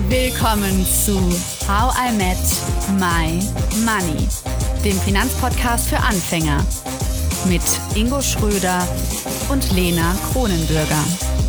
Willkommen zu How I Met My Money, dem Finanzpodcast für Anfänger mit Ingo Schröder und Lena Kronenbürger.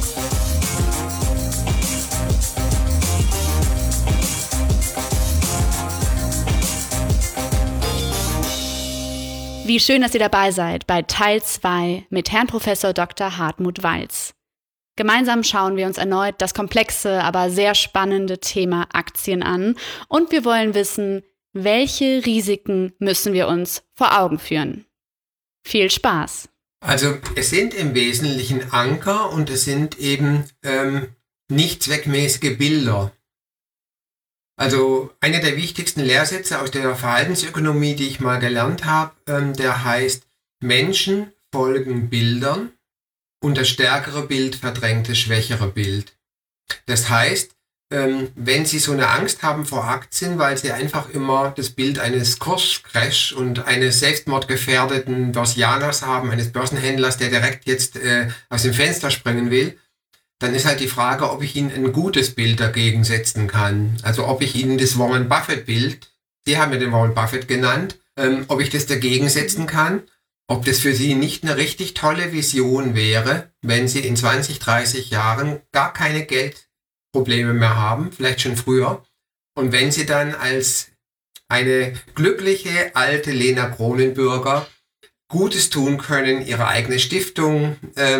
Wie schön, dass ihr dabei seid bei Teil 2 mit Herrn Professor Dr. Hartmut Walz. Gemeinsam schauen wir uns erneut das komplexe, aber sehr spannende Thema Aktien an und wir wollen wissen, welche Risiken müssen wir uns vor Augen führen. Viel Spaß! Also es sind im Wesentlichen Anker und es sind eben nicht zweckmäßige Bilder. Also einer der wichtigsten Lehrsätze aus der Verhaltensökonomie, die ich mal gelernt habe, der heißt, Menschen folgen Bildern und das stärkere Bild verdrängt das schwächere Bild. Das heißt, wenn Sie so eine Angst haben vor Aktien, weil Sie einfach immer das Bild eines Kurscrash und eines selbstmordgefährdeten Börsianers haben, eines Börsenhändlers, der direkt jetzt aus dem Fenster springen will, dann ist halt die Frage, ob ich Ihnen ein gutes Bild dagegen setzen kann. Also ob ich Ihnen das Warren Buffett-Bild, Sie haben ja den Warren Buffett genannt, ob ich das dagegen setzen kann. Ob das für Sie nicht eine richtig tolle Vision wäre, wenn Sie in 20, 30 Jahren gar keine Geldprobleme mehr haben, vielleicht schon früher. Und wenn Sie dann als eine glückliche alte Lena Kronenbürger Gutes tun können, Ihre eigene Stiftung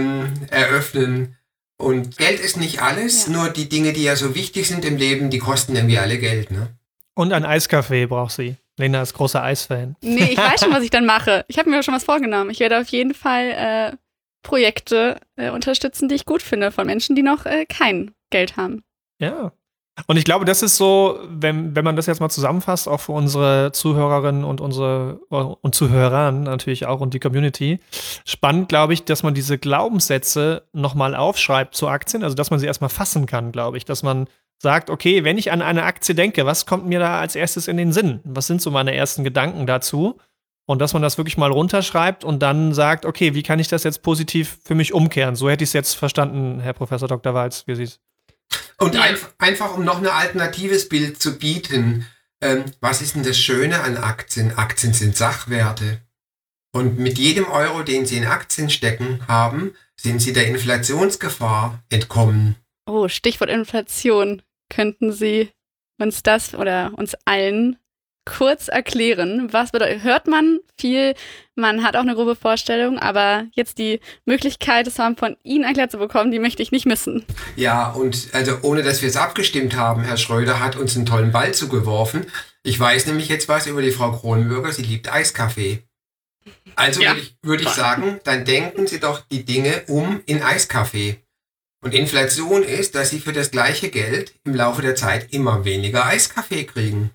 eröffnen. Und Geld ist nicht alles, nur die Dinge, die ja so wichtig sind im Leben, die kosten irgendwie alle Geld, ne? Und ein Eiskaffee braucht sie. Lena ist großer Eisfan. Nee, ich weiß schon, was ich dann mache. Ich habe mir schon was vorgenommen. Ich werde auf jeden Fall Projekte unterstützen, die ich gut finde, von Menschen, die noch kein Geld haben. Ja. Und ich glaube, das ist so, wenn man das jetzt mal zusammenfasst, auch für unsere Zuhörerinnen und Zuhörer natürlich auch und die Community, spannend, glaube ich, dass man diese Glaubenssätze nochmal aufschreibt zu Aktien, also dass man sie erstmal fassen kann, glaube ich, dass man sagt, okay, wenn ich an eine Aktie denke, was kommt mir da als erstes in den Sinn? Was sind so meine ersten Gedanken dazu? Und dass man das wirklich mal runterschreibt und dann sagt, okay, wie kann ich das jetzt positiv für mich umkehren? So hätte ich es jetzt verstanden, Herr Professor Dr. Walz, wie Sie es. Und einfach, um noch ein alternatives Bild zu bieten, was ist denn das Schöne an Aktien? Aktien sind Sachwerte. Und mit jedem Euro, den Sie in Aktien stecken haben, sind Sie der Inflationsgefahr entkommen. Oh, Stichwort Inflation. Könnten Sie uns das oder uns allen kurz erklären? Was bedeutet, hört man viel, man hat auch eine grobe Vorstellung, aber jetzt die Möglichkeit, es von Ihnen erklärt zu bekommen, die möchte ich nicht missen. Ja, und also ohne, dass wir es abgestimmt haben, Herr Schröder hat uns einen tollen Ball zugeworfen. Ich weiß nämlich jetzt was über die Frau Kronenbürger, sie liebt Eiskaffee. Also ja, würde ich sagen, dann denken Sie doch die Dinge in Eiskaffee. Und Inflation ist, dass Sie für das gleiche Geld im Laufe der Zeit immer weniger Eiskaffee kriegen.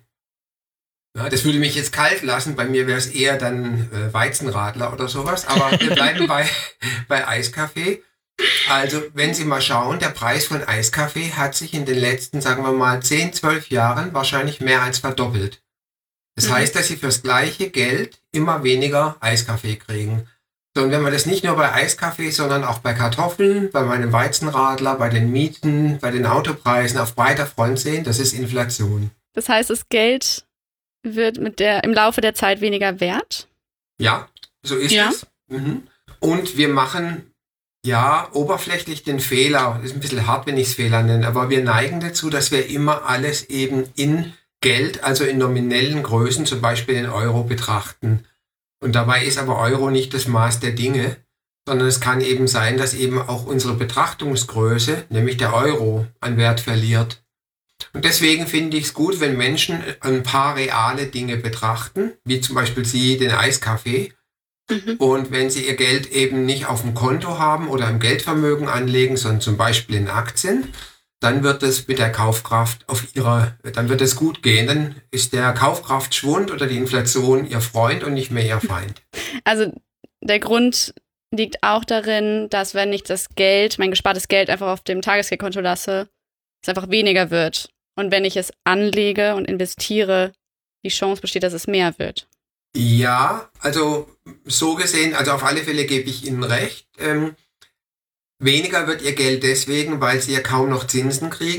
Ja, das würde mich jetzt kalt lassen, bei mir wäre es eher dann Weizenradler oder sowas, aber wir bleiben bei Eiskaffee. Also wenn Sie mal schauen, der Preis von Eiskaffee hat sich in den letzten, sagen wir mal, 10, 12 Jahren wahrscheinlich mehr als verdoppelt. Das heißt, dass Sie fürs gleiche Geld immer weniger Eiskaffee kriegen. So, und wenn wir das nicht nur bei Eiskaffee, sondern auch bei Kartoffeln, bei meinem Weizenradler, bei den Mieten, bei den Autopreisen auf breiter Front sehen, das ist Inflation. Das heißt, das Geld wird im Laufe der Zeit weniger wert? Ja, so ist es. Mhm. Und wir machen oberflächlich den Fehler, das ist ein bisschen hart, wenn ich es Fehler nenne, aber wir neigen dazu, dass wir immer alles eben in Geld, also in nominellen Größen, zum Beispiel in Euro betrachten. Und dabei ist aber Euro nicht das Maß der Dinge, sondern es kann eben sein, dass eben auch unsere Betrachtungsgröße, nämlich der Euro, an Wert verliert. Und deswegen finde ich es gut, wenn Menschen ein paar reale Dinge betrachten, wie zum Beispiel Sie den Eiskaffee. Und wenn Sie Ihr Geld eben nicht auf dem Konto haben oder im Geldvermögen anlegen, sondern zum Beispiel in Aktien, dann wird es mit der Kaufkraft dann wird es gut gehen. Dann ist der Kaufkraftschwund oder die Inflation Ihr Freund und nicht mehr Ihr Feind. Also der Grund liegt auch darin, dass wenn ich mein gespartes Geld einfach auf dem Tagesgeldkonto lasse, es einfach weniger wird. Und wenn ich es anlege und investiere, die Chance besteht, dass es mehr wird. Ja, also so gesehen, also auf alle Fälle gebe ich Ihnen recht. Weniger wird Ihr Geld deswegen, weil Sie ja kaum noch Zinsen kriegen.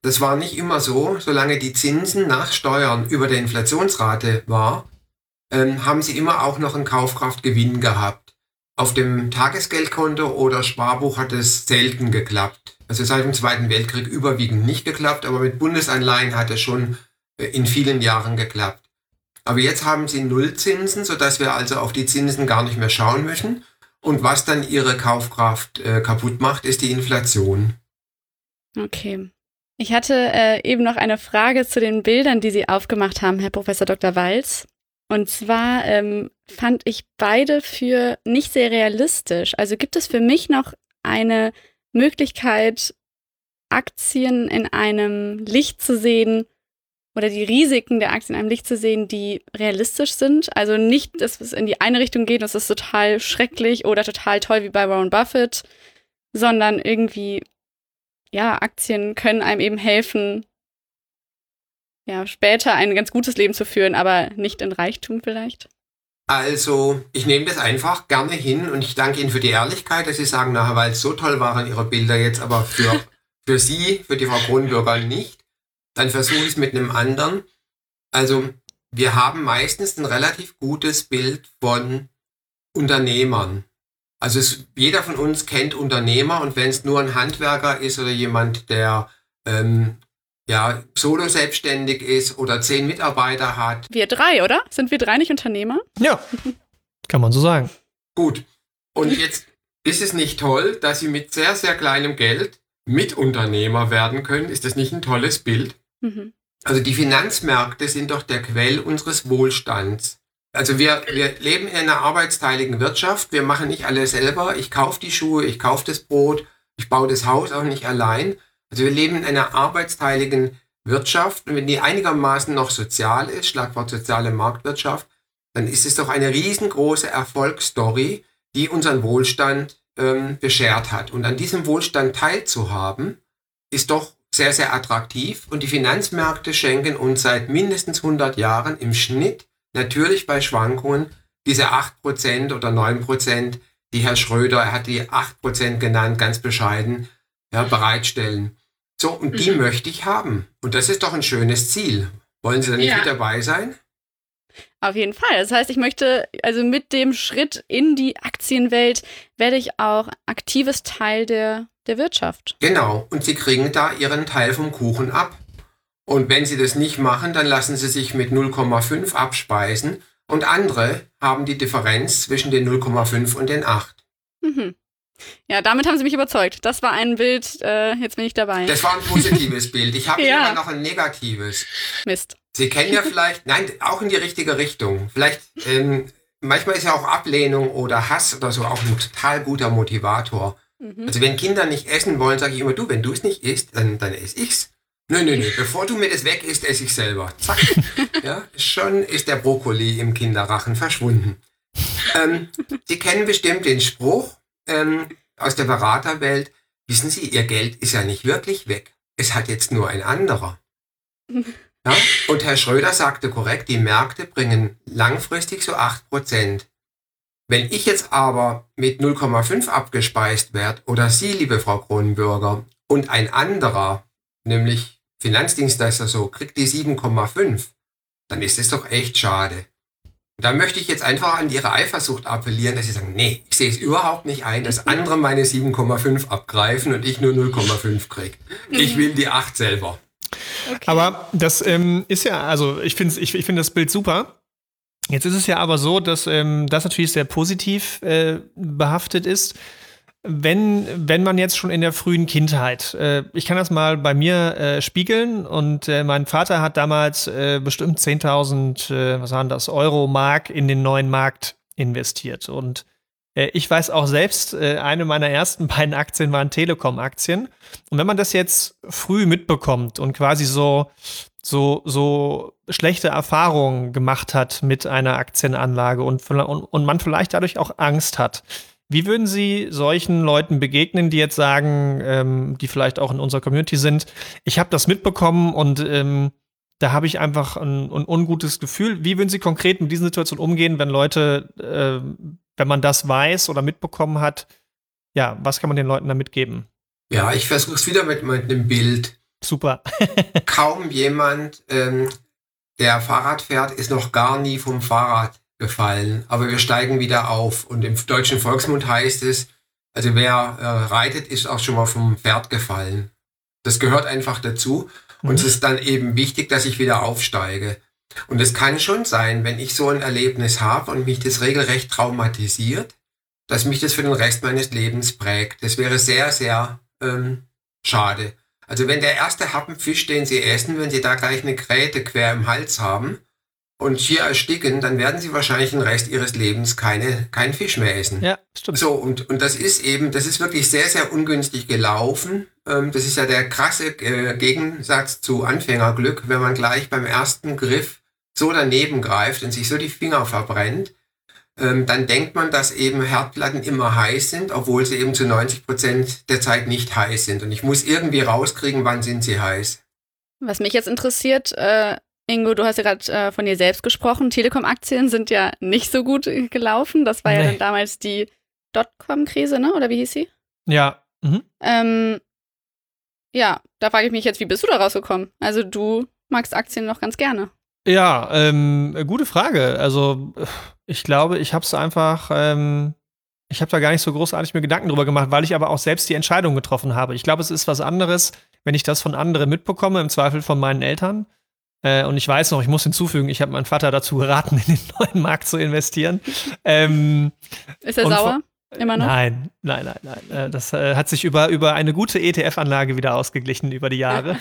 das war nicht immer so. Solange die Zinsen nach Steuern über der Inflationsrate war, haben sie immer auch noch einen Kaufkraftgewinn gehabt. Auf dem Tagesgeldkonto oder Sparbuch hat es selten geklappt. Also seit dem Zweiten Weltkrieg überwiegend nicht geklappt, aber mit Bundesanleihen hat es schon in vielen Jahren geklappt. Aber jetzt haben sie Nullzinsen, sodass wir also auf die Zinsen gar nicht mehr schauen müssen. Und was dann ihre Kaufkraft kaputt macht, ist die Inflation. Okay. Ich hatte eben noch eine Frage zu den Bildern, die Sie aufgemacht haben, Herr Professor Dr. Walz. Und zwar fand ich beide für nicht sehr realistisch. Also gibt es für mich noch eine Möglichkeit, Aktien in einem Licht zu sehen oder die Risiken der Aktien in einem Licht zu sehen, die realistisch sind? Also nicht, dass es in die eine Richtung geht, das ist total schrecklich oder total toll wie bei Warren Buffett, sondern irgendwie, ja, Aktien können einem eben helfen, ja, später ein ganz gutes Leben zu führen, aber nicht in Reichtum vielleicht? Also, ich nehme das einfach gerne hin und ich danke Ihnen für die Ehrlichkeit, dass Sie sagen, na, Herr Walz, so toll waren Ihre Bilder jetzt, aber für Sie, für die Frau Kronbürger nicht. Dann versuche ich es mit einem anderen. Also, wir haben meistens ein relativ gutes Bild von Unternehmern. Also, jeder von uns kennt Unternehmer und wenn es nur ein Handwerker ist oder jemand, der solo selbstständig ist oder 10 Mitarbeiter hat. Wir 3, oder? Sind wir 3 nicht Unternehmer? Ja, kann man so sagen. Gut. Und jetzt ist es nicht toll, dass Sie mit sehr, sehr kleinem Geld Mitunternehmer werden können. Ist das nicht ein tolles Bild? Mhm. Also die Finanzmärkte sind doch der Quell unseres Wohlstands. Also wir leben in einer arbeitsteiligen Wirtschaft. Wir machen nicht alles selber. Ich kaufe die Schuhe, ich kaufe das Brot, ich baue das Haus auch nicht allein. Also wir leben in einer arbeitsteiligen Wirtschaft und wenn die einigermaßen noch sozial ist, Schlagwort soziale Marktwirtschaft, dann ist es doch eine riesengroße Erfolgsstory, die unseren Wohlstand beschert hat. Und an diesem Wohlstand teilzuhaben, ist doch sehr, sehr attraktiv und die Finanzmärkte schenken uns seit mindestens 100 Jahren im Schnitt, natürlich bei Schwankungen, diese 8% oder 9%, die Herr Schröder, er hat die 8% genannt, ganz bescheiden, ja, bereitstellen. So, und die möchte ich haben. Und das ist doch ein schönes Ziel. Wollen Sie da nicht mit dabei sein? Auf jeden Fall. Das heißt, ich möchte, also mit dem Schritt in die Aktienwelt werde ich auch aktives Teil der Wirtschaft. Genau. Und Sie kriegen da Ihren Teil vom Kuchen ab. Und wenn Sie das nicht machen, dann lassen Sie sich mit 0,5 abspeisen. Und andere haben die Differenz zwischen den 0,5 und den 8. Mhm. Ja, damit haben Sie mich überzeugt. Das war ein Bild, jetzt bin ich dabei. Das war ein positives Bild. Ich habe immer noch ein negatives. Mist. Sie kennen ja vielleicht, nein, auch in die richtige Richtung. Vielleicht, manchmal ist ja auch Ablehnung oder Hass oder so auch ein total guter Motivator. Mhm. Also wenn Kinder nicht essen wollen, sage ich immer, du, wenn du es nicht isst, dann esse ich's. Nö, bevor du mir das weg isst, esse ich selber. Zack. Ja, schon ist der Brokkoli im Kinderrachen verschwunden. Sie kennen bestimmt den Spruch, aus der Beraterwelt, wissen Sie, Ihr Geld ist ja nicht wirklich weg. Es hat jetzt nur ein anderer. Ja? Und Herr Schröder sagte korrekt, die Märkte bringen langfristig so 8%. Wenn ich jetzt aber mit 0,5 abgespeist werde, oder Sie, liebe Frau Kronenbürger, und ein anderer, nämlich Finanzdienstleister so, kriegt die 7,5, dann ist es doch echt schade. Da möchte ich jetzt einfach an Ihre Eifersucht appellieren, dass Sie sagen, nee, ich sehe es überhaupt nicht ein, dass andere meine 7,5 abgreifen und ich nur 0,5 kriege. Ich will die 8 selber. Okay. Aber das ist ja, also ich finde das Bild super. Jetzt ist es ja aber so, dass das natürlich sehr positiv behaftet ist. Wenn man jetzt schon in der frühen Kindheit, ich kann das mal bei mir spiegeln und mein Vater hat damals bestimmt 10.000, was waren das, Euro, Mark in den neuen Markt investiert und ich weiß auch selbst, eine meiner ersten beiden Aktien waren Telekom-Aktien und wenn man das jetzt früh mitbekommt und quasi so schlechte Erfahrungen gemacht hat mit einer Aktienanlage und man vielleicht dadurch auch Angst hat, wie würden Sie solchen Leuten begegnen, die jetzt sagen, die vielleicht auch in unserer Community sind, ich habe das mitbekommen und da habe ich einfach ein ungutes Gefühl. Wie würden Sie konkret mit diesen Situationen umgehen, wenn Leute, wenn man das weiß oder mitbekommen hat, ja, was kann man den Leuten da mitgeben? Ja, ich versuche es wieder mit einem Bild. Super. Kaum jemand, der Fahrrad fährt, ist noch gar nie vom Fahrrad gefallen. Aber wir steigen wieder auf. Und im deutschen Volksmund heißt es, also wer reitet, ist auch schon mal vom Pferd gefallen. Das gehört einfach dazu. Und es ist dann eben wichtig, dass ich wieder aufsteige. Und es kann schon sein, wenn ich so ein Erlebnis habe und mich das regelrecht traumatisiert, dass mich das für den Rest meines Lebens prägt. Das wäre sehr, sehr schade. Also wenn der erste Happen Fisch, den Sie essen, wenn Sie da gleich eine Gräte quer im Hals haben und hier ersticken, dann werden Sie wahrscheinlich den Rest Ihres Lebens keinen Fisch mehr essen. Ja, stimmt. So, und das ist wirklich sehr, sehr ungünstig gelaufen. Das ist ja der krasse Gegensatz zu Anfängerglück, wenn man gleich beim ersten Griff so daneben greift und sich so die Finger verbrennt. Dann denkt man, dass eben Herdplatten immer heiß sind, obwohl sie eben zu 90% der Zeit nicht heiß sind. Und ich muss irgendwie rauskriegen, wann sind sie heiß. Was mich jetzt interessiert, Ingo, du hast ja gerade von dir selbst gesprochen. Telekom-Aktien sind ja nicht so gut gelaufen. Das war ja dann damals die Dotcom-Krise, ne? Oder wie hieß sie? Ja. Ja, da frage ich mich jetzt, wie bist du da rausgekommen? Also du magst Aktien noch ganz gerne. Ja, gute Frage. Also ich glaube, ich habe da gar nicht so großartig mir Gedanken drüber gemacht, weil ich aber auch selbst die Entscheidung getroffen habe. Ich glaube, es ist was anderes, wenn ich das von anderen mitbekomme, im Zweifel von meinen Eltern. Und ich weiß noch, ich muss hinzufügen, ich habe meinen Vater dazu geraten, in den neuen Markt zu investieren. Ist er sauer? Immer noch? Nein. Das hat sich über eine gute ETF-Anlage wieder ausgeglichen über die Jahre.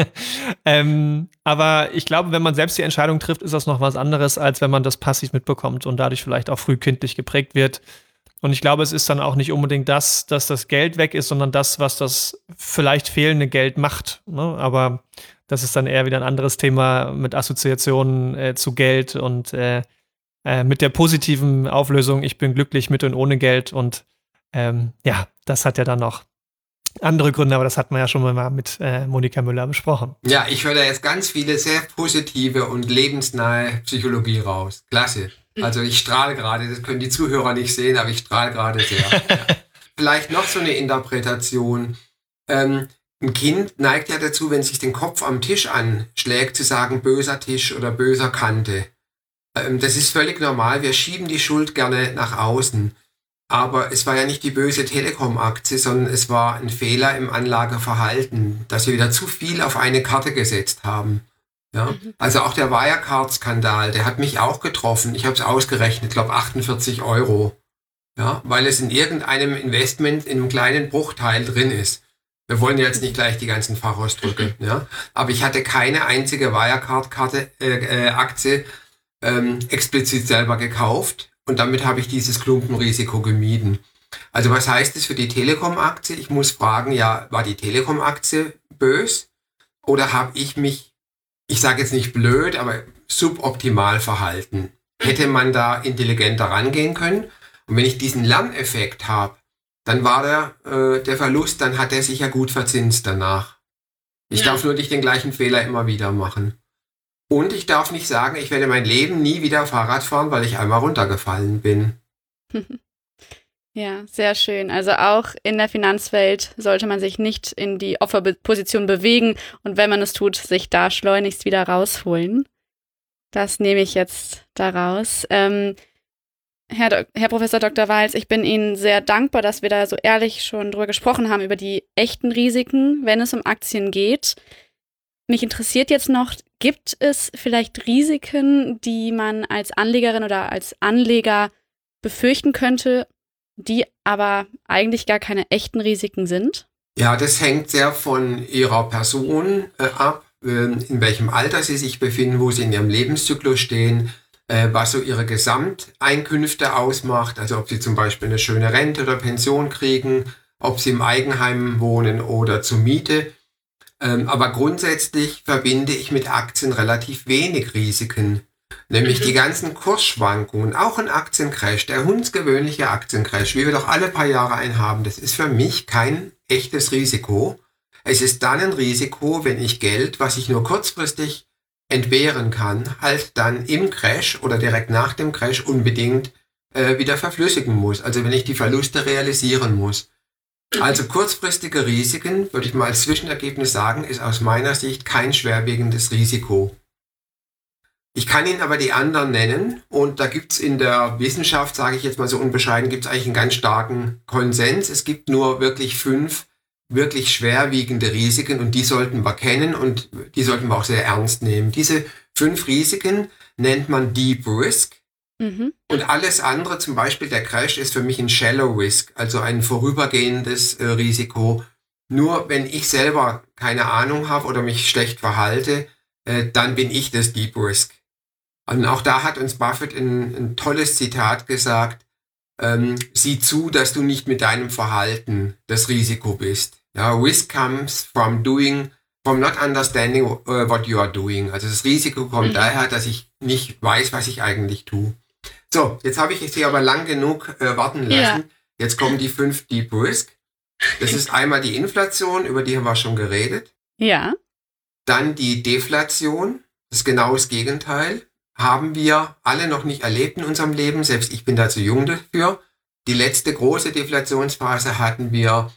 Aber ich glaube, wenn man selbst die Entscheidung trifft, ist das noch was anderes, als wenn man das passiv mitbekommt und dadurch vielleicht auch frühkindlich geprägt wird. Und ich glaube, es ist dann auch nicht unbedingt das, dass das Geld weg ist, sondern das, was das vielleicht fehlende Geld macht. Ne? Aber das ist dann eher wieder ein anderes Thema mit Assoziationen zu Geld und mit der positiven Auflösung, ich bin glücklich mit und ohne Geld. Und das hat ja dann noch andere Gründe, aber das hat man ja schon mal mit Monika Müller besprochen. Ja, ich höre da jetzt ganz viele sehr positive und lebensnahe Psychologie raus. Klasse. Also ich strahle gerade, das können die Zuhörer nicht sehen, aber ich strahle gerade sehr. Vielleicht noch so eine Interpretation. Ein Kind neigt ja dazu, wenn sich den Kopf am Tisch anschlägt, zu sagen, böser Tisch oder böser Kante. Das ist völlig normal, wir schieben die Schuld gerne nach außen. Aber es war ja nicht die böse Telekom-Aktie, sondern es war ein Fehler im Anlageverhalten, dass wir wieder zu viel auf eine Karte gesetzt haben. Ja? Also auch der Wirecard-Skandal, der hat mich auch getroffen. Ich habe es ausgerechnet, ich glaube 48 €. Ja? Weil es in irgendeinem Investment in einem kleinen Bruchteil drin ist. Wir wollen jetzt nicht gleich die ganzen Fachausdrücke. Ja? Aber ich hatte keine einzige Wirecard-Aktie explizit selber gekauft. Und damit habe ich dieses Klumpenrisiko gemieden. Also was heißt das für die Telekom-Aktie? Ich muss fragen, ja, war die Telekom-Aktie böse? Oder habe ich mich, ich sage jetzt nicht blöd, aber suboptimal verhalten? Hätte man da intelligenter rangehen können? Und wenn ich diesen Lerneffekt habe, dann war der Verlust, dann hat er sich ja gut verzinst danach. Ich darf nur nicht den gleichen Fehler immer wieder machen. Und ich darf nicht sagen, ich werde mein Leben nie wieder Fahrrad fahren, weil ich einmal runtergefallen bin. Ja, sehr schön. Also auch in der Finanzwelt sollte man sich nicht in die Opferposition bewegen und wenn man es tut, sich da schleunigst wieder rausholen. Das nehme ich jetzt daraus. Herr Professor Dr. Walz, ich bin Ihnen sehr dankbar, dass wir da so ehrlich schon drüber gesprochen haben, über die echten Risiken, wenn es um Aktien geht. Mich interessiert jetzt noch, gibt es vielleicht Risiken, die man als Anlegerin oder als Anleger befürchten könnte, die aber eigentlich gar keine echten Risiken sind? Ja, das hängt sehr von Ihrer Person ab, in welchem Alter Sie sich befinden, wo Sie in Ihrem Lebenszyklus stehen, was so Ihre Gesamteinkünfte ausmacht, also ob Sie zum Beispiel eine schöne Rente oder Pension kriegen, ob Sie im Eigenheim wohnen oder zur Miete. Aber grundsätzlich verbinde ich mit Aktien relativ wenig Risiken. Nämlich die ganzen Kursschwankungen, auch ein Aktiencrash, der hundsgewöhnliche Aktiencrash, wie wir doch alle paar Jahre einen haben, das ist für mich kein echtes Risiko. Es ist dann ein Risiko, wenn ich Geld, was ich nur kurzfristig entbehren kann, halt dann im Crash oder direkt nach dem Crash unbedingt wieder verflüssigen muss. Also wenn ich die Verluste realisieren muss. Also kurzfristige Risiken, würde ich mal als Zwischenergebnis sagen, ist aus meiner Sicht kein schwerwiegendes Risiko. Ich kann Ihnen aber die anderen nennen und da gibt es in der Wissenschaft, sage ich jetzt mal so unbescheiden, gibt es eigentlich einen ganz starken Konsens. Es gibt nur wirklich 5 wirklich schwerwiegende Risiken und die sollten wir kennen und die sollten wir auch sehr ernst nehmen. Diese 5 Risiken nennt man Deep Risk. Und alles andere, zum Beispiel der Crash, ist für mich ein Shallow Risk, also ein vorübergehendes Risiko. Nur wenn ich selber keine Ahnung habe oder mich schlecht verhalte, dann bin ich das Deep Risk. Und auch da hat uns Buffett ein tolles Zitat gesagt, sieh zu, dass du nicht mit deinem Verhalten das Risiko bist. Ja, risk comes from not understanding what you are doing. Also das Risiko kommt daher, dass ich nicht weiß, was ich eigentlich tue. So, jetzt habe ich es hier aber lang genug warten lassen. Ja. Jetzt kommen die 5 Deep Risk. Das ist einmal die Inflation, über die haben wir schon geredet. Ja. Dann die Deflation, das ist genau das Gegenteil. Haben wir alle noch nicht erlebt in unserem Leben, selbst ich bin da zu jung dafür. Die letzte große Deflationsphase hatten wir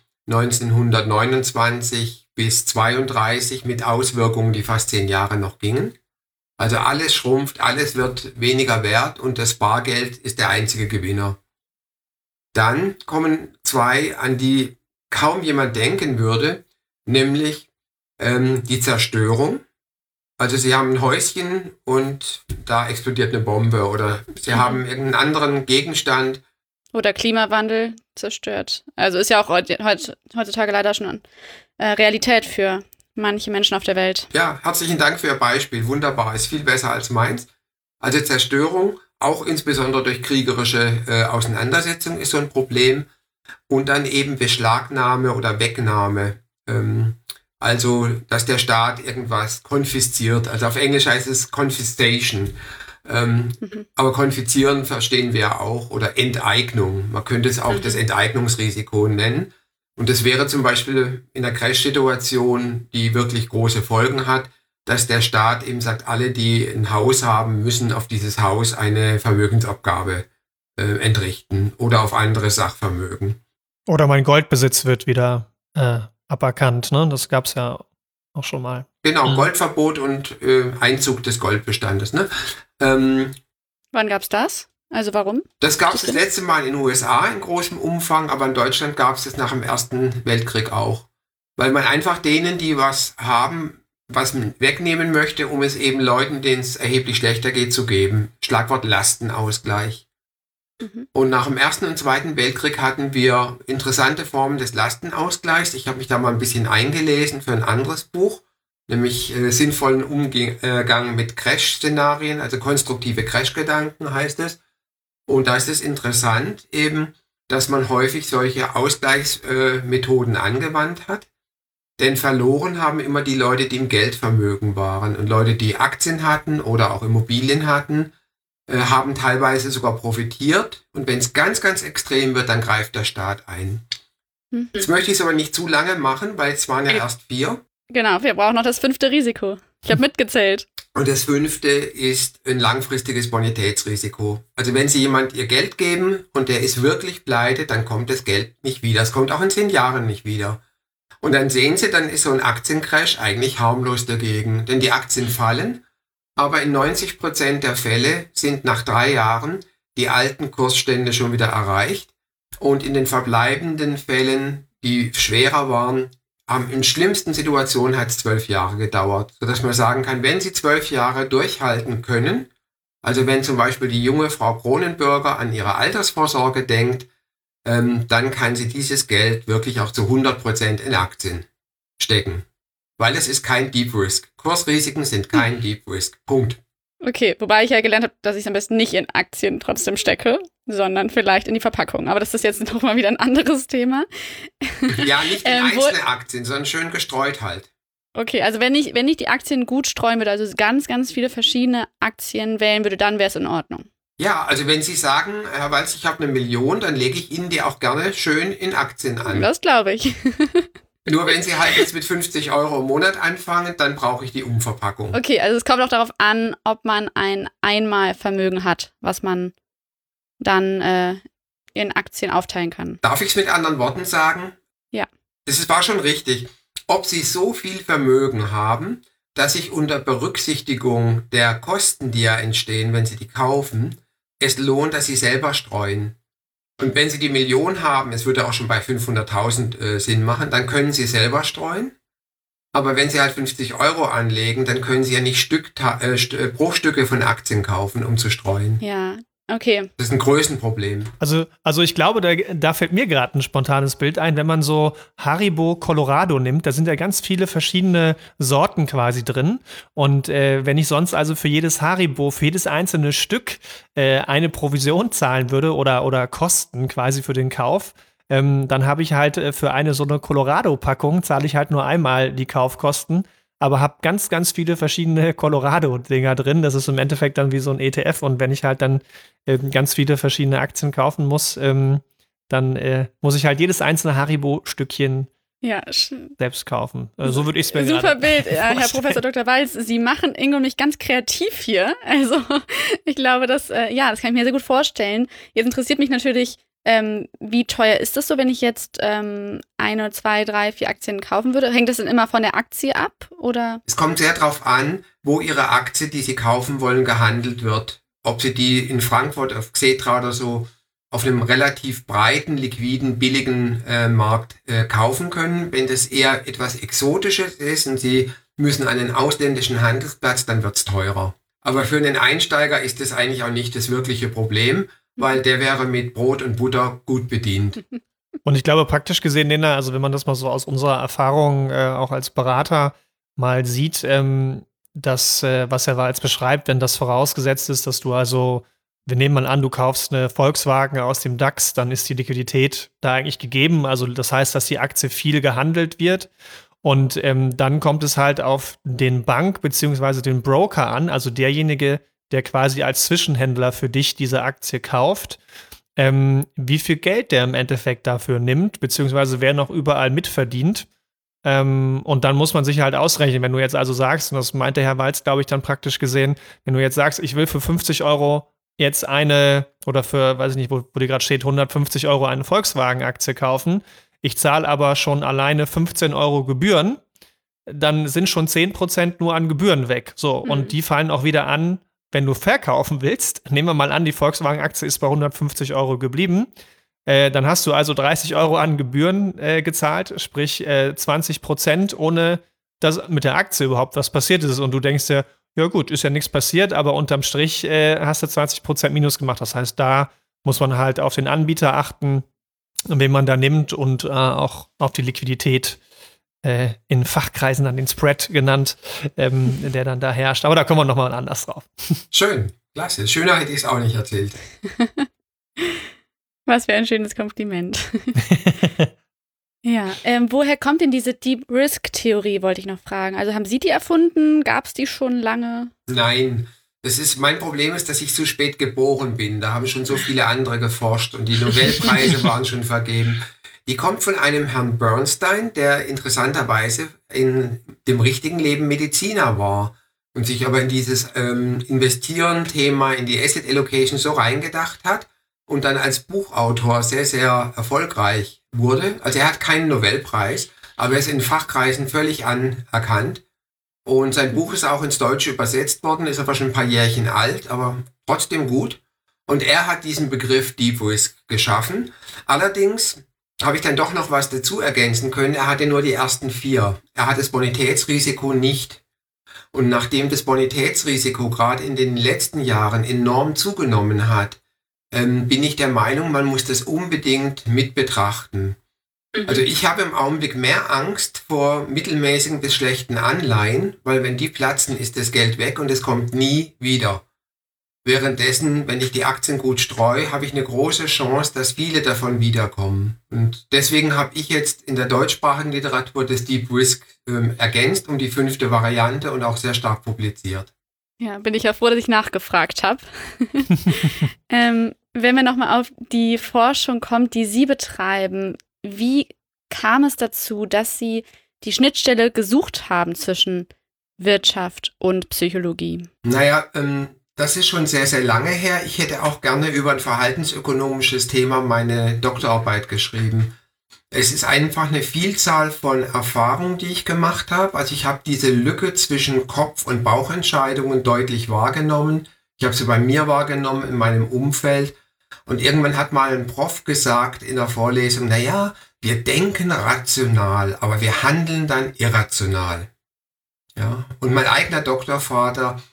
1929 bis 32 mit Auswirkungen, die fast 10 Jahre noch gingen. Also alles schrumpft, alles wird weniger wert und das Bargeld ist der einzige Gewinner. Dann kommen 2, an die kaum jemand denken würde, nämlich die Zerstörung. Also Sie haben ein Häuschen und da explodiert eine Bombe oder Sie haben irgendeinen anderen Gegenstand. Oder Klimawandel zerstört. Also ist ja auch heutzutage leider schon Realität für manche Menschen auf der Welt. Ja, herzlichen Dank für Ihr Beispiel. Wunderbar, ist viel besser als meins. Also Zerstörung, auch insbesondere durch kriegerische Auseinandersetzung ist so ein Problem. Und dann eben Beschlagnahme oder Wegnahme. Also, dass der Staat irgendwas konfisziert. Also auf Englisch heißt es Confiscation. Aber konfiszieren verstehen wir ja auch. Oder Enteignung. Man könnte es auch das Enteignungsrisiko nennen. Und das wäre zum Beispiel in der Crash-Situation, die wirklich große Folgen hat, dass der Staat eben sagt, alle, die ein Haus haben, müssen auf dieses Haus eine Vermögensabgabe entrichten oder auf andere Sachvermögen. Oder mein Goldbesitz wird wieder aberkannt, ne? Das gab es ja auch schon mal. Genau, Goldverbot und Einzug des Goldbestandes. Ne? Wann gab es das? Also warum? Das gab es das letzte Mal in den USA in großem Umfang, aber in Deutschland gab es das nach dem Ersten Weltkrieg auch. Weil man einfach denen, die was haben, was man wegnehmen möchte, um es eben Leuten, denen es erheblich schlechter geht, zu geben. Schlagwort Lastenausgleich. Und nach dem Ersten und Zweiten Weltkrieg hatten wir interessante Formen des Lastenausgleichs. Ich habe mich da mal ein bisschen eingelesen für ein anderes Buch, nämlich sinnvollen Umgang mit Crash-Szenarien, also konstruktive Crash-Gedanken heißt es. Und da ist es interessant eben, dass man häufig solche Ausgleichsmethoden angewandt hat. Denn verloren haben immer die Leute, die im Geldvermögen waren. Und Leute, die Aktien hatten oder auch Immobilien hatten, haben teilweise sogar profitiert. Und wenn es ganz, ganz extrem wird, dann greift der Staat ein. Jetzt möchte ich es aber nicht zu lange machen, weil es waren ja erst 4. Genau, wir brauchen noch das 5. Risiko. Ich habe mitgezählt. Und das 5. ist ein langfristiges Bonitätsrisiko. Also wenn Sie jemand Ihr Geld geben und der ist wirklich pleite, dann kommt das Geld nicht wieder. Es kommt auch in 10 Jahren nicht wieder. Und dann sehen Sie, dann ist so ein Aktiencrash eigentlich harmlos dagegen. Denn die Aktien fallen, aber in 90% der Fälle sind nach 3 Jahren die alten Kursstände schon wieder erreicht. Und in den verbleibenden Fällen, die schwerer waren, in schlimmsten Situationen hat es 12 Jahre gedauert. Sodass man sagen kann, wenn Sie 12 Jahre durchhalten können, also wenn zum Beispiel die junge Frau Kronenbürger an ihre Altersvorsorge denkt, dann kann sie dieses Geld wirklich auch zu 100% in Aktien stecken. Weil es ist kein Deep Risk. Kursrisiken sind kein Deep Risk. Punkt. Okay, wobei ich ja gelernt habe, dass ich es am besten nicht in Aktien trotzdem stecke, sondern vielleicht in die Verpackung. Aber das ist jetzt noch mal wieder ein anderes Thema. Ja, nicht in einzelne Aktien, sondern schön gestreut halt. Okay, also wenn ich die Aktien gut streuen würde, also ganz, ganz viele verschiedene Aktien wählen würde, dann wäre es in Ordnung. Ja, also wenn Sie sagen, Herr Walz, ich habe 1 Million, dann lege ich Ihnen die auch gerne schön in Aktien an. Das glaube ich. Nur wenn Sie halt jetzt mit 50 € im Monat anfangen, dann brauche ich die Umverpackung. Okay, also es kommt auch darauf an, ob man ein Einmalvermögen hat, was man dann in Aktien aufteilen kann. Darf ich es mit anderen Worten sagen? war schon richtig. Ob Sie so viel Vermögen haben, dass sich unter Berücksichtigung der Kosten, die ja entstehen, wenn Sie die kaufen, es lohnt, dass Sie selber streuen. Und wenn Sie die Million haben, es würde auch schon bei 500.000 Sinn machen, dann können Sie selber streuen. Aber wenn Sie halt 50 € anlegen, dann können Sie ja nicht Bruchstücke von Aktien kaufen, um zu streuen. Ja, okay. Das ist ein Größenproblem. Also ich glaube, da fällt mir gerade ein spontanes Bild ein, wenn man so Haribo Colorado nimmt, da sind ja ganz viele verschiedene Sorten quasi drin. Und wenn ich sonst also für jedes Haribo, für jedes einzelne Stück eine Provision zahlen würde oder Kosten quasi für den Kauf, dann habe ich halt für so eine Colorado-Packung zahle ich halt nur einmal die Kaufkosten, aber habe ganz, ganz viele verschiedene Colorado-Dinger drin. Das ist im Endeffekt dann wie so ein ETF. Und wenn ich halt dann ganz viele verschiedene Aktien kaufen muss, dann muss ich halt jedes einzelne Haribo-Stückchen selbst kaufen. So würde ich es mir Super Bild, Herr Professor Dr. Walz. Sie machen Ingo und mich ganz kreativ hier. Also ich glaube, das kann ich mir sehr gut vorstellen. Jetzt interessiert mich natürlich, wie teuer ist das so, wenn ich jetzt 1, 2, 3, 4 Aktien kaufen würde? Hängt das denn immer von der Aktie ab? Oder? Es kommt sehr darauf an, wo Ihre Aktie, die Sie kaufen wollen, gehandelt wird. Ob Sie die in Frankfurt auf Xetra oder so auf einem relativ breiten, liquiden, billigen Markt kaufen können. Wenn das eher etwas Exotisches ist und Sie müssen an einen ausländischen Handelsplatz, dann wird es teurer. Aber für einen Einsteiger ist das eigentlich auch nicht das wirkliche Problem, weil der wäre mit Brot und Butter gut bedient. Und ich glaube, praktisch gesehen, Lena, also wenn man das mal so aus unserer Erfahrung auch als Berater mal sieht, dass, was Herr Walz beschreibt, wenn das vorausgesetzt ist, dass du also, wir nehmen mal an, du kaufst eine Volkswagen aus dem DAX, dann ist die Liquidität da eigentlich gegeben. Also das heißt, dass die Aktie viel gehandelt wird. Und dann kommt es halt auf den Bank- bzw. den Broker an, also derjenige, der quasi als Zwischenhändler für dich diese Aktie kauft, wie viel Geld der im Endeffekt dafür nimmt, beziehungsweise wer noch überall mitverdient. Und dann muss man sich halt ausrechnen, wenn du jetzt also sagst, und das meinte Herr Walz, glaube ich, dann praktisch gesehen, wenn du jetzt sagst, ich will für 50 € jetzt oder für, weiß ich nicht, wo die gerade steht, 150 € eine Volkswagen-Aktie kaufen, ich zahle aber schon alleine 15 € Gebühren, dann sind schon 10% nur an Gebühren weg. So, und die fallen auch wieder an, wenn du verkaufen willst. Nehmen wir mal an, die Volkswagen-Aktie ist bei 150 € geblieben. Dann hast du also 30 € an Gebühren gezahlt, sprich 20%, ohne dass mit der Aktie überhaupt was passiert ist. Und du denkst dir, ja gut, ist ja nichts passiert, aber unterm Strich hast du 20% Minus gemacht. Das heißt, da muss man halt auf den Anbieter achten, wen man da nimmt und auch auf die Liquidität, in Fachkreisen dann den Spread genannt, der dann da herrscht. Aber da kommen wir nochmal anders drauf. Schön, klasse. Schöner hätte ich es auch nicht erzählt. Was für ein schönes Kompliment. Ja, woher kommt denn diese Deep Risk-Theorie, wollte ich noch fragen. Also haben Sie die erfunden? Gab es die schon lange? Nein, mein Problem ist, dass ich zu spät geboren bin. Da haben schon so viele andere geforscht und die Nobelpreise waren schon vergeben. Die kommt von einem Herrn Bernstein, der interessanterweise in dem richtigen Leben Mediziner war und sich aber in dieses Investieren-Thema, in die Asset Allocation so reingedacht hat und dann als Buchautor sehr, sehr erfolgreich wurde. Also er hat keinen Nobelpreis, aber er ist in Fachkreisen völlig anerkannt. Und sein Buch ist auch ins Deutsche übersetzt worden, ist aber schon ein paar Jährchen alt, aber trotzdem gut. Und er hat diesen Begriff Deep Risk geschaffen. Allerdings habe ich dann doch noch was dazu ergänzen können. Er hatte nur die ersten 4. Er hat das Bonitätsrisiko nicht. Und nachdem das Bonitätsrisiko gerade in den letzten Jahren enorm zugenommen hat, bin ich der Meinung, man muss das unbedingt mit betrachten. Also ich habe im Augenblick mehr Angst vor mittelmäßigen bis schlechten Anleihen, weil wenn die platzen, ist das Geld weg und es kommt nie wieder. Währenddessen, wenn ich die Aktien gut streue, habe ich eine große Chance, dass viele davon wiederkommen. Und deswegen habe ich jetzt in der deutschsprachigen Literatur das Deep Risk ergänzt um die 5. Variante und auch sehr stark publiziert. Ja, bin ich ja froh, dass ich nachgefragt habe. Wenn wir nochmal auf die Forschung kommen, die Sie betreiben, wie kam es dazu, dass Sie die Schnittstelle gesucht haben zwischen Wirtschaft und Psychologie? Naja, das ist schon sehr, sehr lange her. Ich hätte auch gerne über ein verhaltensökonomisches Thema meine Doktorarbeit geschrieben. Es ist einfach eine Vielzahl von Erfahrungen, die ich gemacht habe. Also ich habe diese Lücke zwischen Kopf- und Bauchentscheidungen deutlich wahrgenommen. Ich habe sie bei mir wahrgenommen, in meinem Umfeld. Und irgendwann hat mal ein Prof gesagt in der Vorlesung, naja, wir denken rational, aber wir handeln dann irrational. Ja? Und mein eigener Doktorvater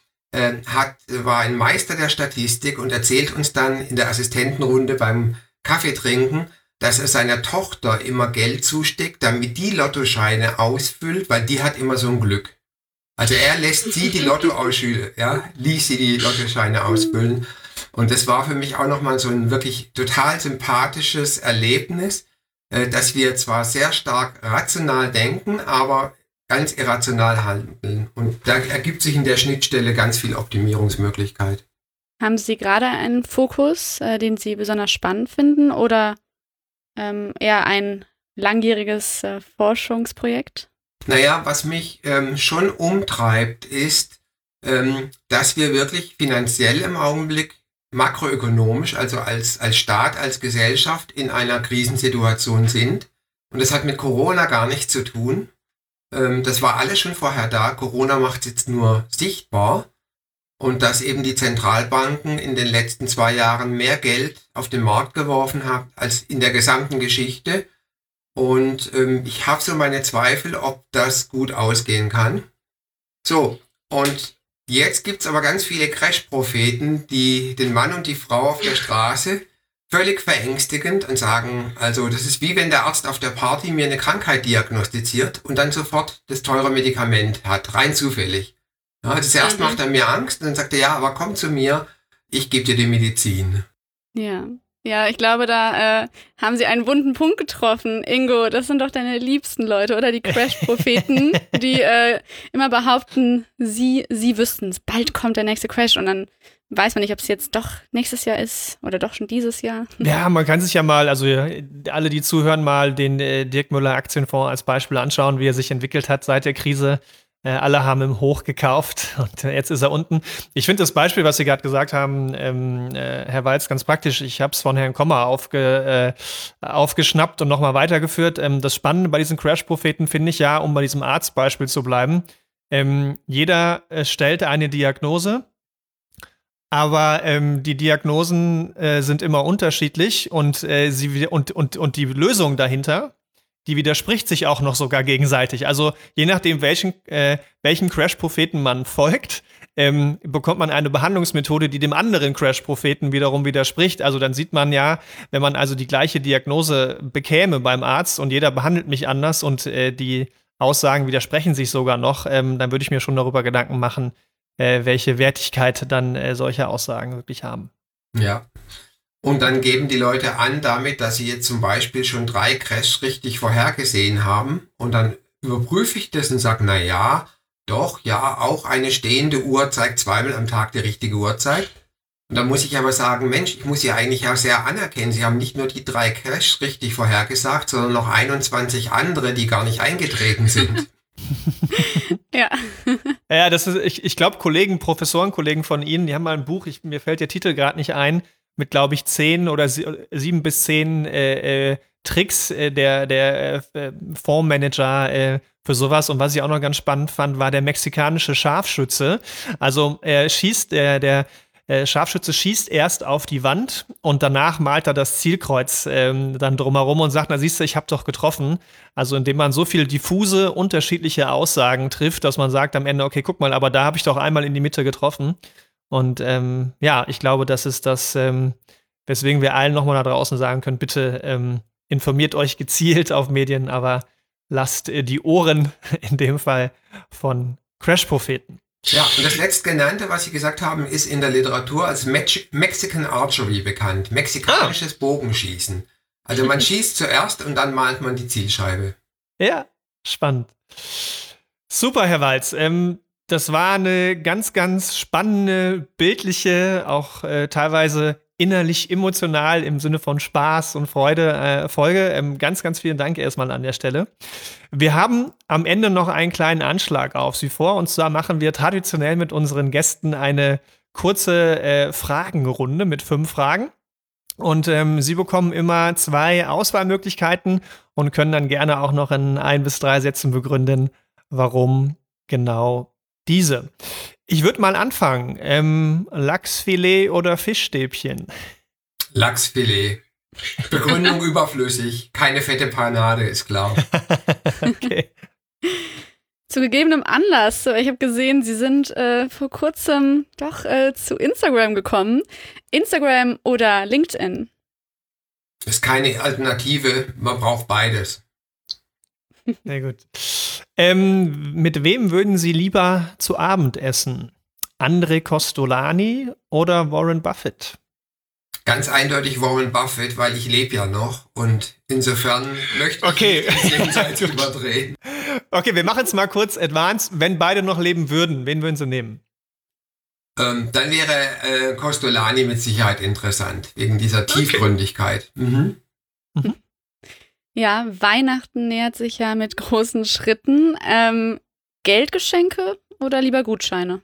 war ein Meister der Statistik und erzählt uns dann in der Assistentenrunde beim Kaffeetrinken, dass er seiner Tochter immer Geld zusteckt, damit die Lottoscheine ausfüllt, weil die hat immer so ein Glück. Also er lässt sie die ließ sie die Lottoscheine ausfüllen. Und das war für mich auch nochmal so ein wirklich total sympathisches Erlebnis, dass wir zwar sehr stark rational denken, aber ganz irrational handeln. Und da ergibt sich in der Schnittstelle ganz viel Optimierungsmöglichkeit. Haben Sie gerade einen Fokus, den Sie besonders spannend finden oder eher ein langjähriges Forschungsprojekt? Naja, was mich schon umtreibt, ist, dass wir wirklich finanziell im Augenblick makroökonomisch, also als Staat, als Gesellschaft in einer Krisensituation sind. Und das hat mit Corona gar nichts zu tun. Das war alles schon vorher da. Corona macht es jetzt nur sichtbar. Und dass eben die Zentralbanken in den letzten 2 Jahren mehr Geld auf den Markt geworfen haben als in der gesamten Geschichte. Und ich habe so meine Zweifel, ob das gut ausgehen kann. So, und jetzt gibt's aber ganz viele Crash-Propheten, die den Mann und die Frau auf der Straße völlig verängstigend und sagen, also das ist wie wenn der Arzt auf der Party mir eine Krankheit diagnostiziert und dann sofort das teure Medikament hat, rein zufällig. Ja, zuerst macht er mir Angst und dann sagt er, ja, aber komm zu mir, ich gebe dir die Medizin. Ja, ich glaube, da haben Sie einen wunden Punkt getroffen. Ingo, das sind doch deine liebsten Leute, oder? Die Crash-Propheten, die immer behaupten, sie wüssten es. Bald kommt der nächste Crash und dann weiß man nicht, ob es jetzt doch nächstes Jahr ist oder doch schon dieses Jahr. Ja, man kann sich ja mal, also alle, die zuhören, mal den Dirk Müller Aktienfonds als Beispiel anschauen, wie er sich entwickelt hat seit der Krise. Alle haben im Hoch gekauft und jetzt ist er unten. Ich finde das Beispiel, was Sie gerade gesagt haben, Herr Walz, ganz praktisch. Ich habe es von Herrn Kommer aufgeschnappt und nochmal weitergeführt. Das Spannende bei diesen Crash-Propheten finde ich ja, um bei diesem Arztbeispiel zu bleiben, jeder stellt eine Diagnose, aber die Diagnosen sind immer unterschiedlich und die Lösung dahinter, die widerspricht sich auch noch sogar gegenseitig. Also je nachdem, welchen Crash-Propheten man folgt, bekommt man eine Behandlungsmethode, die dem anderen Crash-Propheten wiederum widerspricht. Also dann sieht man ja, wenn man also die gleiche Diagnose bekäme beim Arzt und jeder behandelt mich anders und die Aussagen widersprechen sich sogar noch, dann würde ich mir schon darüber Gedanken machen, welche Wertigkeit dann solche Aussagen wirklich haben. Ja. Und dann geben die Leute an damit, dass sie jetzt zum Beispiel schon 3 Crashs richtig vorhergesehen haben. Und dann überprüfe ich das und sage, na ja, doch, ja, auch eine stehende Uhr zeigt 2-mal am Tag die richtige Uhrzeit. Und dann muss ich aber sagen, Mensch, ich muss Sie eigentlich auch sehr anerkennen. Sie haben nicht nur die 3 Crashs richtig vorhergesagt, sondern noch 21 andere, die gar nicht eingetreten sind. Ja. Ja, das ist, ich glaube, Professorenkollegen von Ihnen, die haben mal ein Buch, mir fällt der Titel gerade nicht ein, mit, glaube ich, 10 oder 7 bis 10 Tricks der Fondsmanager für sowas. Und was ich auch noch ganz spannend fand, war der mexikanische Scharfschütze. Also der Scharfschütze schießt erst auf die Wand und danach malt er das Zielkreuz dann drumherum und sagt, na siehst du, ich habe doch getroffen. Also indem man so viel diffuse, unterschiedliche Aussagen trifft, dass man sagt am Ende, okay, guck mal, aber da habe ich doch einmal in die Mitte getroffen. Und ja, ich glaube, das ist das, weswegen wir allen nochmal da draußen sagen können, bitte informiert euch gezielt auf Medien, aber lasst die Ohren in dem Fall von Crash-Propheten. Ja, und das letztgenannte, was Sie gesagt haben, ist in der Literatur als Mexican Archery bekannt. Mexikanisches Bogenschießen. Also man schießt zuerst und dann malt man die Zielscheibe. Ja, spannend. Super, Herr Walz. Das war eine ganz, ganz spannende, bildliche, auch teilweise innerlich emotional im Sinne von Spaß und Freude Folge. Ganz, ganz vielen Dank erstmal an der Stelle. Wir haben am Ende noch einen kleinen Anschlag auf Sie vor. Und zwar machen wir traditionell mit unseren Gästen eine kurze Fragenrunde mit 5 Fragen. Und Sie bekommen immer 2 Auswahlmöglichkeiten und können dann gerne auch noch in 1 bis 3 Sätzen begründen, warum genau diese. Ich würde mal anfangen. Lachsfilet oder Fischstäbchen? Lachsfilet. Begründung überflüssig. Keine fette Panade, ist klar. Okay. Zu gegebenem Anlass. Ich habe gesehen, Sie sind vor kurzem doch zu Instagram gekommen. Instagram oder LinkedIn? Ist keine Alternative. Man braucht beides. Sehr gut. Mit wem würden Sie lieber zu Abend essen? André Costolani oder Warren Buffett? Ganz eindeutig Warren Buffett, weil ich lebe ja noch und insofern möchte ich das jenseits überdrehen. Okay, wir machen es mal kurz advanced. Wenn beide noch leben würden, wen würden Sie nehmen? Dann wäre Costolani mit Sicherheit interessant, wegen dieser Tiefgründigkeit. Mhm. Ja, Weihnachten nähert sich ja mit großen Schritten. Geldgeschenke oder lieber Gutscheine?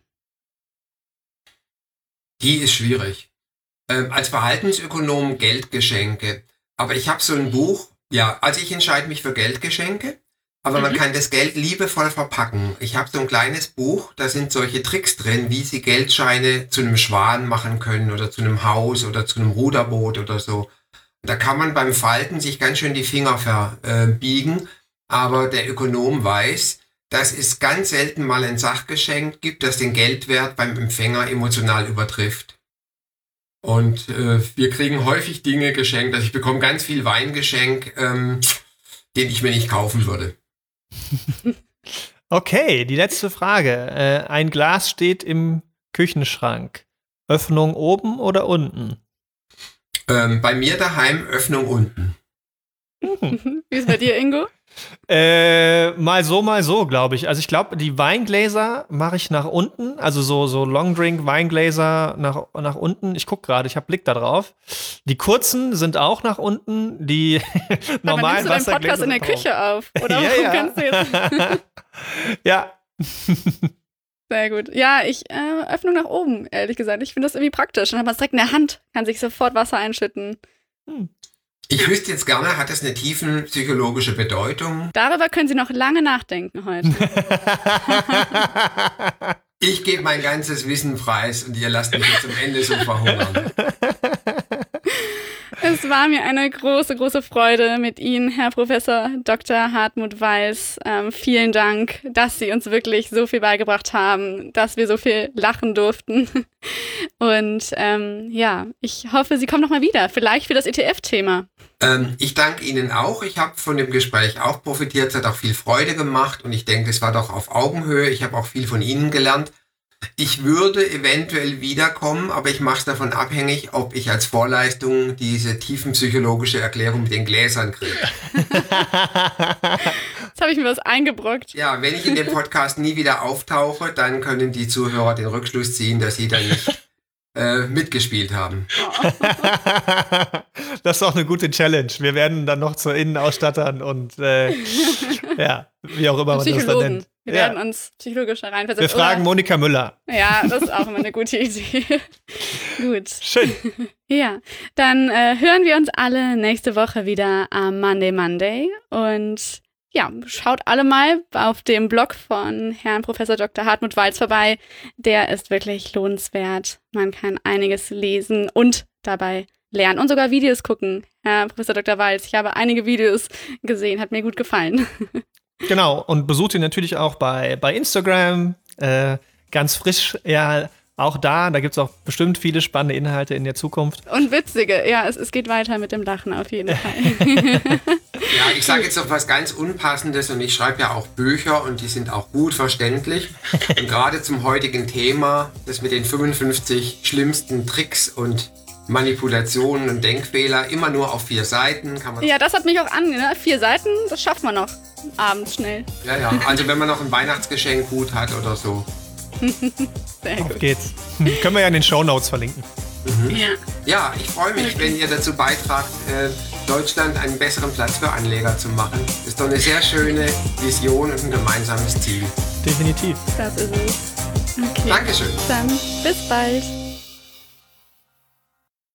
Die ist schwierig. Als Verhaltensökonom Geldgeschenke. Aber ich habe so ein Buch, also ich entscheide mich für Geldgeschenke, aber man kann das Geld liebevoll verpacken. Ich habe so ein kleines Buch, da sind solche Tricks drin, wie Sie Geldscheine zu einem Schwan machen können oder zu einem Haus oder zu einem Ruderboot oder so. Da kann man beim Falten sich ganz schön die Finger verbiegen, aber der Ökonom weiß, dass es ganz selten mal ein Sachgeschenk gibt, das den Geldwert beim Empfänger emotional übertrifft. Und wir kriegen häufig Dinge geschenkt. Also ich bekomme ganz viel Weingeschenk, den ich mir nicht kaufen würde. Okay, die letzte Frage. Ein Glas steht im Küchenschrank. Öffnung oben oder unten? Bei mir daheim Öffnung unten. Wie ist bei dir, Ingo? Mal so, glaube ich. Also ich glaube, die Weingläser mache ich nach unten, also so Longdrink-Weingläser nach unten. Ich gucke gerade, ich habe Blick da drauf. Die kurzen sind auch nach unten, die normalen Wassergläser. Du deinen Podcast in der Küche auf, oder? Ja. Kannst du jetzt? Ja. Sehr gut. Ja, ich Öffnung nach oben, ehrlich gesagt. Ich finde das irgendwie praktisch. Dann hat man es direkt in der Hand, kann sich sofort Wasser einschütten. Ich wüsste jetzt gerne, hat das eine tiefenpsychologische Bedeutung? Darüber können Sie noch lange nachdenken heute. Ich gebe mein ganzes Wissen preis und ihr lasst mich jetzt am Ende so verhungern. Es war mir eine große, große Freude mit Ihnen, Herr Professor Dr. Hartmut Walz. Vielen Dank, dass Sie uns wirklich so viel beigebracht haben, dass wir so viel lachen durften. Und ich hoffe, Sie kommen nochmal wieder, vielleicht für das ETF-Thema. Ich danke Ihnen auch. Ich habe von dem Gespräch auch profitiert. Es hat auch viel Freude gemacht und ich denke, es war doch auf Augenhöhe. Ich habe auch viel von Ihnen gelernt. Ich würde eventuell wiederkommen, aber ich mache es davon abhängig, ob ich als Vorleistung diese tiefenpsychologische Erklärung mit den Gläsern kriege. Jetzt habe ich mir was eingebrockt. Ja, wenn ich in dem Podcast nie wieder auftauche, dann können die Zuhörer den Rückschluss ziehen, dass sie dann nicht mitgespielt haben. Das ist auch eine gute Challenge. Wir werden dann noch zu Innenausstattern und wie auch immer man das dann nennt. Wir werden uns psychologisch reinversetzen. Wir fragen Monika Müller. Ja, das ist auch immer eine gute Idee. Gut. Schön. Ja, dann hören wir uns alle nächste Woche wieder am Monday. Und ja, schaut alle mal auf dem Blog von Herrn Professor Dr. Hartmut Walz vorbei. Der ist wirklich lohnenswert. Man kann einiges lesen und dabei lernen und sogar Videos gucken. Herr Professor Dr. Walz, ich habe einige Videos gesehen, hat mir gut gefallen. Genau, und besucht ihn natürlich auch bei Instagram, ganz frisch, ja, auch da gibt es auch bestimmt viele spannende Inhalte in der Zukunft. Und witzige, ja, es geht weiter mit dem Lachen auf jeden Fall. Ja, ich sage jetzt noch was ganz Unpassendes und ich schreibe ja auch Bücher und die sind auch gut verständlich. Und gerade zum heutigen Thema, das mit den 55 schlimmsten Tricks und Manipulationen und Denkfehler, immer nur auf 4 Seiten. Kann man ja, das hat mich auch ne? 4 Seiten, das schafft man noch abends schnell. Ja, also wenn man noch ein Weihnachtsgeschenk gut hat oder so. Sehr gut. Auf geht's. Können wir ja in den Shownotes verlinken. Mhm. Ja, ich freue mich, wenn ihr dazu beitragt, Deutschland einen besseren Platz für Anleger zu machen. Das ist doch eine sehr schöne Vision und ein gemeinsames Ziel. Definitiv. Das ist es. Okay. Dankeschön. Dann bis bald.